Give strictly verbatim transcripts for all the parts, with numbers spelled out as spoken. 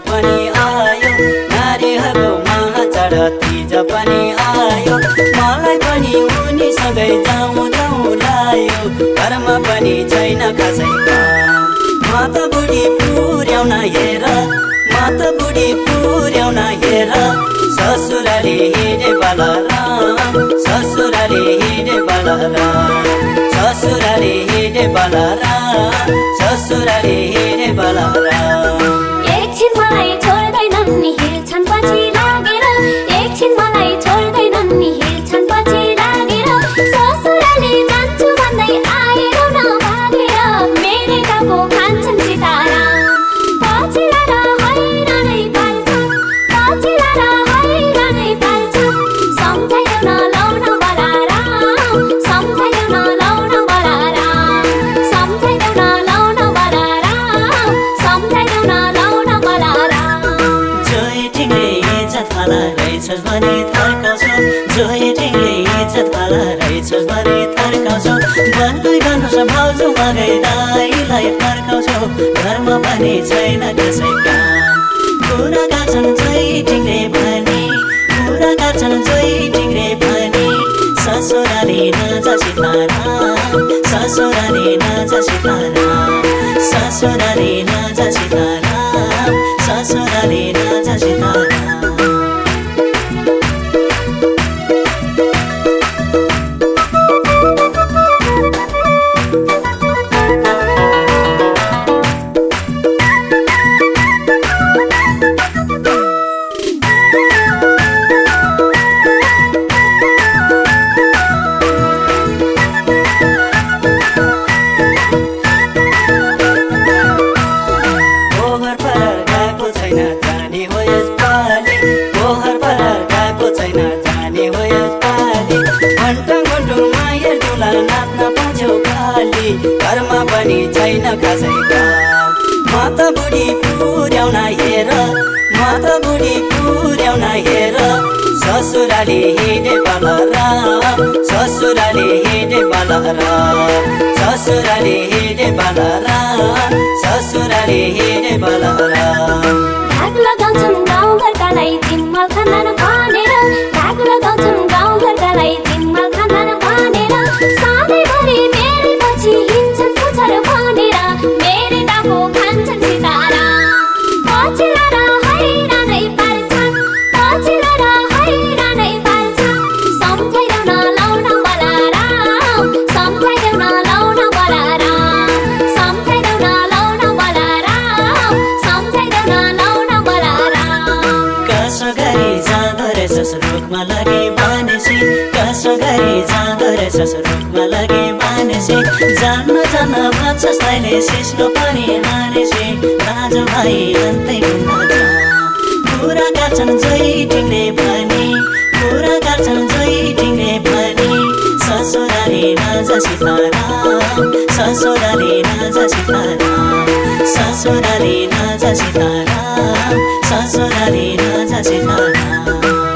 पनि आयो नारीहरूको महाचाड तीज पनि आयो मलाई पनि उनीसँगै जाउँ जाउँ लायो घरमा पनि छैन कसै काम म त बुढी पुर्याउन हेर म त बुढी पुर्याउन हेर ससुराली हिँडे बलराम ससुराली हिँडे बलराम ससुराली हिँडे बलराम ससुराली हिँडे बलराम एकछिन मलाई छोड्दैनन् नि हिँड्छन् पछि लागेर एकछिन मलाई छोड्दैनन् नि हिँड्छन् पछि लागेर ससुराली जान्छु भन्दै आएर नभागेर मेरै टाउको खान्छन् सीताराम पछि लाएर हैरानै पार्छन् पछि लाएर हैरानै पार्छन् सम्झाइदेऊ न लौ न बलराम सम्झाइदेऊ न लौ न बलराम सम्झाइदेऊ न लौ न बलराम सम्झाइदेऊ न लौ न बलराम जोइ टिङ्रे इज्जत हाल रहेछस् भने थर्काउँछौ जोइ टिङ्रे इज्जत हाल रहेछस् भने थर्काउँछौ भन्दै गर्नुहोस् भाउजू मगै दाइलाई फर्काउँछौ घरमा पनि छैन कसै काम कुरा गर्छन् जोइ टिङ्रे भने कुरा गर्छन् जोइ टिङ्रे भने ससुराली नजा सीताराम ससुराली नजा सीताराम ससुराली नजा सीताराम ससुराली नजा सीताराम घरमा पनि छैन कसै काम म त बुढी पुर्याउन हेर म त बुढी पुर्याउन हेर ससुराली हिँडे बलराम ससुराली हिँडे बलराम ससुराली हिँडे बलराम ससुराली हिँडे बलराम ढाक लगाउँछन् गाउँघरकालाई जिम्मा खाना भनेर ढाक लगाउँछन् गाउँघरकालाई जिम्मा खाना भनेर सधैँभरि मेरै पछि हिँड्छन् पुछर भनेर मेरै टाउको खान्छन् सीताराम पछि लाएर हैरानै पार्छन् पछि लाएर हैरानै पार्छन् सम्झाइदेऊ न लौ न बलराम सम्झाइदेऊ न लौ न बलराम सम्झाइदेऊ न लौ न बलराम सम्झाइदेऊ न लौ न बलराम कसो गरी जाँदो रहेछस् रुखमा लगे मानेसी कसो गरी जाँदो रहेछस् रुखमा लगे मानेसी जान्न जान्न भन्छस् तैँले सिस्नो पनि हानेसी दाजुभाइ अन्तै हुन्न जा कुरा गर्छन् जोइ टिङ्रे पनि कुरा गर्छन् जोइ टिङ्रे पनि ससुराली नजा सीताराम ससुराली नजा सीताराम ससुराली नजा सीताराम ससुराली नजा सीताराम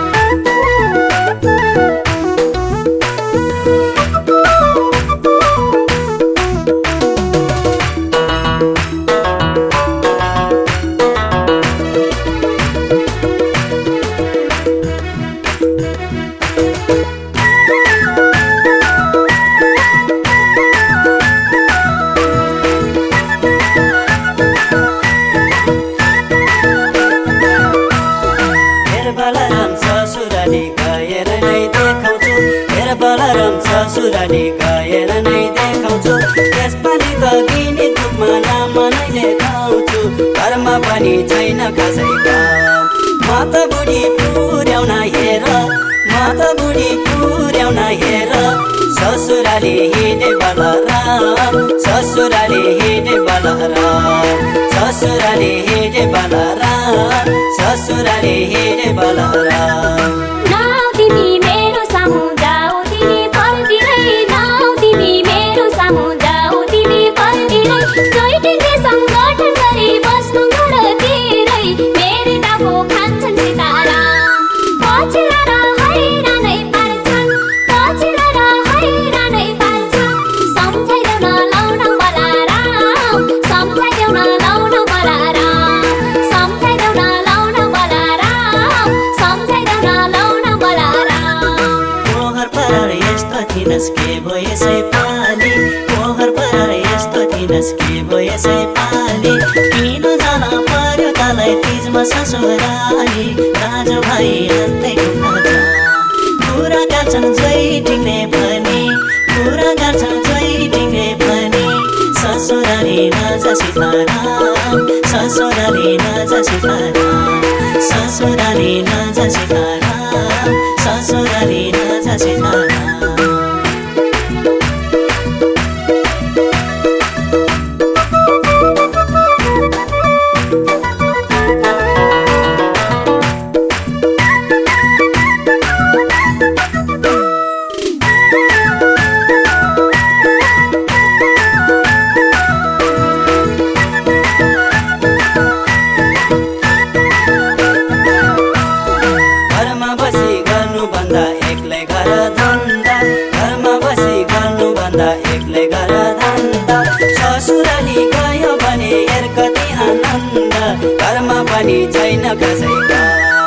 ससुराली गएर नै देखाउँछु त्यसपालि त दिने दुखमा नाम नै देखाउँछु घरमा पनि छैन कसै काम म त बुढी पुर्याउन हेर म त बुढी पुर्याउन हेर ससुराली हिँडे बलराम ससुराली हिँडे बलराम ससुराली हिँडे बलराम ससुराली हिँडे बलराम नाउ तिमी मेरो सामु जाऊ तिमी फर्किँदै नाउ तिमी मेरो सामु जाऊ तिमी फर्किँदै जोइ टिङ्रे सङ्गठन गरी बस्नु घरतिरै मेरै टाउको खान्छन् सीताराम पछि लाएर हैरानै पार्छन् पछि लाएर हैरानै पार्छन् सम्झाइदेऊ न लौ न बलराम सम्झाइदेऊ न लौ न बलराम सम्झाइदेऊ न कति नस्के भो यसै पाली किन जान पर्यो तलाई तिजमा ससुराली दाजुभाइ हान्दै घुम्न जा कुरा गर्छन् जय टिङ्ने भने कुरा गर्छन् जय टिङ्ने भने ससुराली नजा सीताराम ससुराली नजा सीताराम ससुराली नजा सीताराम ससुराली नजा सीताराम ससुराली गयो भने हेर कति आनन्द घरमा पनि छैन कसैका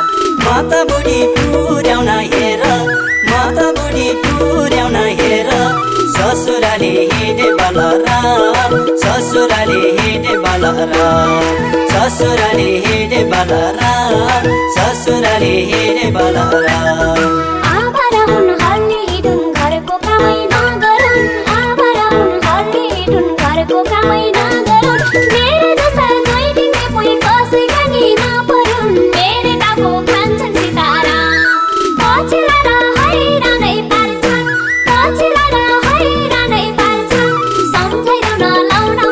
म त बुढी पुर्याउन हेर म त बुढी पुर्याउन हेर ससुराली हिँडे बलराम ससुराली हिँडे बलराम ससुराली हिँडे बलराम ससुराली हिँडे बलराम आभारा हुन हल्ली हिँडुन् घरको कामै नगरुन् आभारा हुन हल्ली हिँडुन् घरको कामै नगरुन् मेरो जस्ता जोइ टिङ्ने पोइ कसैका नि नपरुन् मेरो टाउको खान्छन् सीताराम पछि लाएर हैरानै पार्छन् पछि लाएर हैरानै पार्छन् सम्झाइदेऊ न लाउन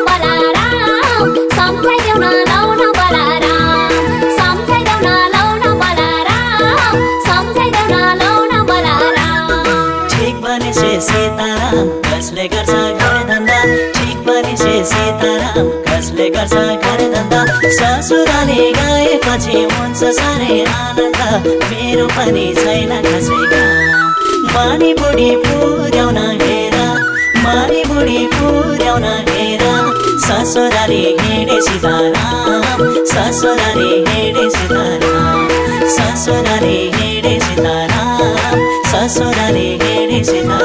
बलराम सम्झाइदेऊ न लाउन बलराम सम्झाइदेऊ न लाउन बलराम सम्झाइदेऊ न लाउन बलराम ठीक भनेसे सीताराम कसले गर्छ घर धन्दा ठीक भनेसे सीताराम कसले गर्छ घर धन्दा ससुराली गएपछि हुन्छ साह्रै आनन्द मेरो पनि छैन कसैका मानी बुढी पुर्याउन हेर मानी बुढी पुर्याउन हेर ससुराली हिँडे सीताराम ससुराली हिँडे सीताराम ससुराली हिँडे सीताराम ससुराली हिँडे सीताराम